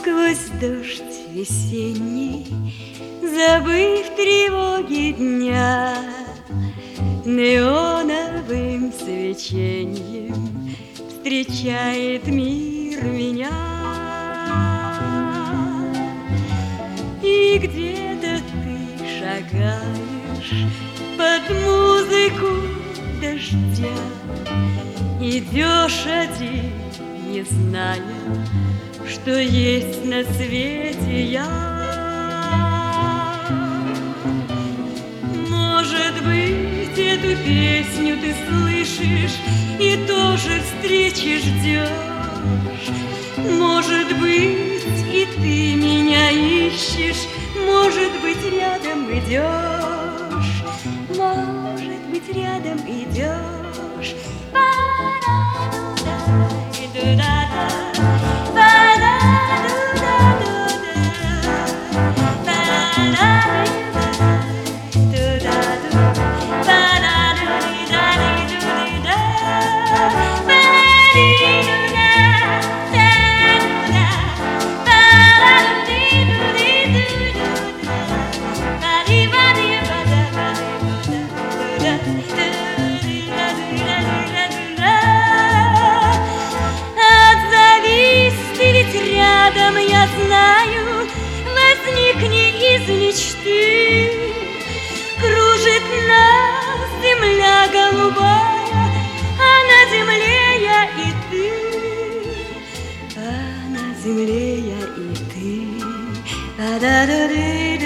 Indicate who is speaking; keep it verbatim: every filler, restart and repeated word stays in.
Speaker 1: сквозь дождь весенний, забыв тревоги дня, неоновым свечением встречает мир меня. И где-то ты шагаешь под музыку дождя, идешь один, не зная, что есть на свете я. Может быть, эту песню ты слышишь и тоже встречи ждешь. Может быть, и ты меня ищешь, может быть, рядом идешь, может быть, рядом идешь. Рядом, я знаю, возникни из мечты. Кружит нас земля голубая, а на земле я и ты, а на земле я и ты.